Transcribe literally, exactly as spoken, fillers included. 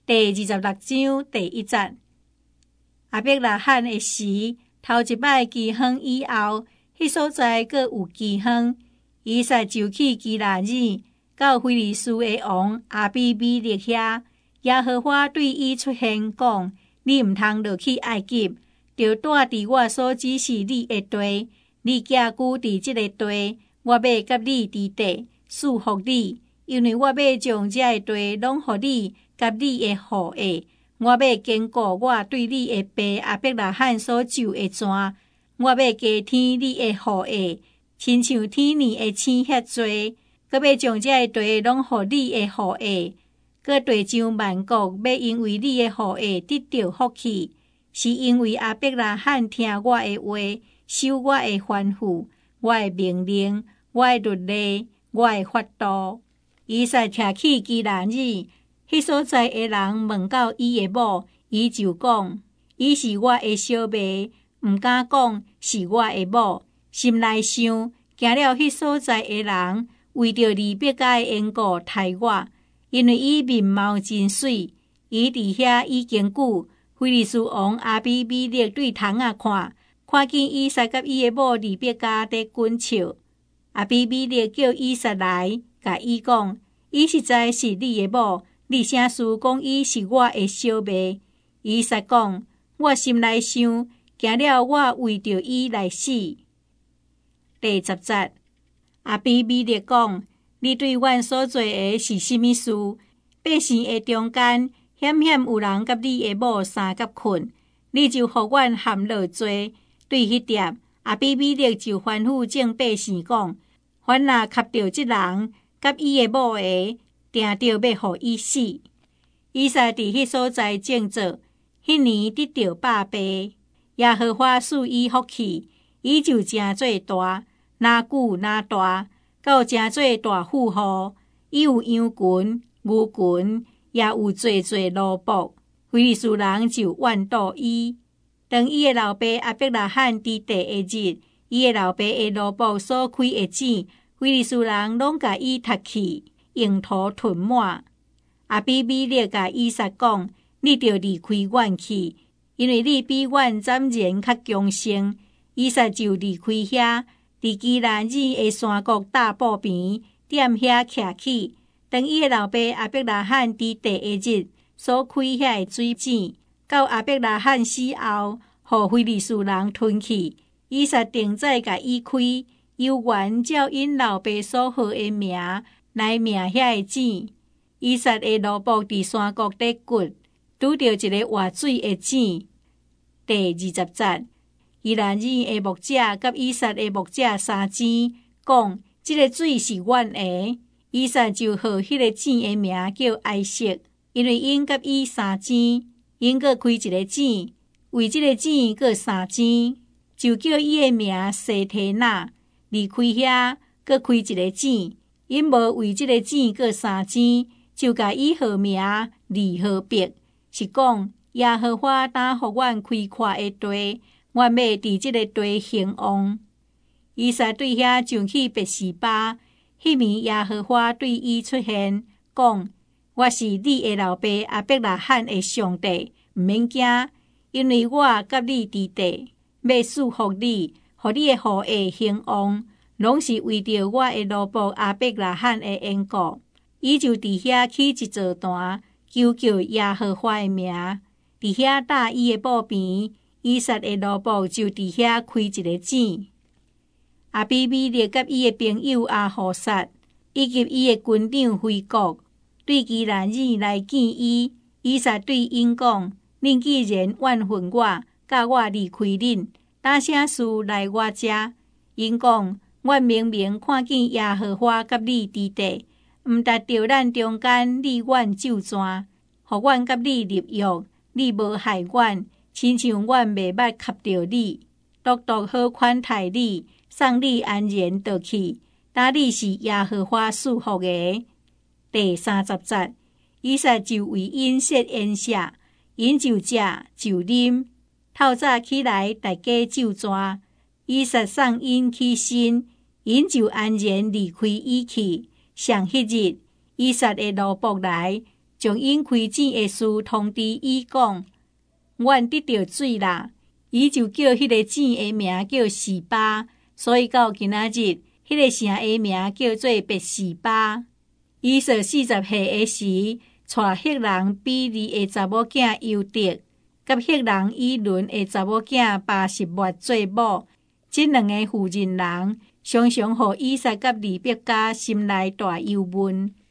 第二十六章第一節。亞伯拉罕的時，頭一擺饑荒以後，迄所在閣有饑荒。以撒就去基拿耳，到非利士的王亞比米勒遐。耶和華對伊出現，講：你毋通落去埃及，就住佇我所指示你的地。你寄居佇即個地，我要甲你佇地賜福你，因為我要將這個地攏予你甲你的後裔。我要堅固我對你的爸亞伯拉罕所授的傳，我要加添你的後裔，親像天年的星遐多，閣要將這個地攏予你的後裔。閣地上萬國要因為你的後裔得到福氣，是因為亞伯拉罕聽我的話，守我的吩咐、我的命令、我的律例、我的法度。以撒徛去基拿耳，迄所在的人問到伊的某，伊就講：伊是我的小妹，毋敢講是我的某。心內想，驚了迄所在的人為着利百加的緣故害我。因為伊面貌真水，伊佇遐已經久。非利士王亞比米勒對窗仔看，看見以撒甲伊的某利百加在滾笑。亞比米勒叫以撒來，甲伊講：伊實在是你的某，你啥事講伊是我的小妹？以撒講：我心內想，驚了我為着伊來死。第十節，亞比米勒講：你對阮所做的是甚麼事？百姓的中間險險有人甲你的某相共困，你就互阮含落做。對迄點，亞比米勒就吩咐眾百姓講：凡若磕着即人甲伊的某的，定着要互伊死。以撒佇迄所在種作，迄年得到百倍。耶和華賜伊福氣，伊就誠做大，若久若大。到誠做大富戶，伊有羊群、牛群，也有濟濟奴僕。非利士人就怨妒伊。當伊的老爸亞伯拉罕佇地的日，伊的老爸的奴僕所開的錢，非利士人攏甲伊奪去，用途吞滿。亞比米勒甲以撒講：你着離開阮去，因為你比阮暫然較強盛。以撒就離開遐。佇基拿耳的山谷大埔邊，踮遐徛起。當伊的老爸亞伯拉罕佇第一日所開遐的水井，到亞伯拉罕死後，互非利士人吞去。以撒定再甲伊開，由原照因老爸所號的名來命遐的井。以撒的奴僕佇山谷底掘，拄着一個活水的井。第二十節。基拿耳的牧者甲以撒的牧者相爭，講：這個水是阮的。以撒就號迄個井的名叫埃色，因為因甲伊相爭，因閣開一個井，為這個井閣相爭，就叫伊的名西提那。離開遐，閣開一個井，因無為這個井閣相爭，就甲伊號名利河伯，是講耶和華打予阮開闊的地。我要佇即個地興旺。以撒對遐上去別是巴，迄暝耶和華對伊出現，講：我是你的老爸亞伯拉罕的上帝，毋免驚，因為我甲你佇地，要賜福你，互你的後裔興旺，攏是為着我的奴僕亞伯拉罕的緣故。伊就佇遐起一座壇，求叫耶和華的名，佇遐搭伊的布邊。以撒的奴僕就佇遐開一個井。亞比米勒甲伊的朋友亞互撒，以及伊的軍長非國，對基拿耳來見伊。以撒對因講：恁既然怨恨我，甲我離開恁，打啥事來我遮？因講：阮明明看見耶和華甲你佇地，毋達到咱中間立阮咒傳，互阮甲你立約，你無害阮。親像阮袂捌磕着你，獨獨好款待你，送你安然倒去。打你是耶和華賜福的。第三十節，以撒就為因設筵席，因就食就啉。透早起來，大家咒傳。以撒送因起身，因就安然離開伊去。上迄日，以撒的奴僕來， 将引开井的事通知伊讲，阮得到水啦。伊就叫迄个井的名叫示巴，所以到今仔日，迄个城的名叫做别示巴。以扫四十岁的时，带赫人比利的查某囝犹得，甲赫人以伦的查某囝巴实末做某。这两个妇人人常常互以撒甲利百加心内大忧闷。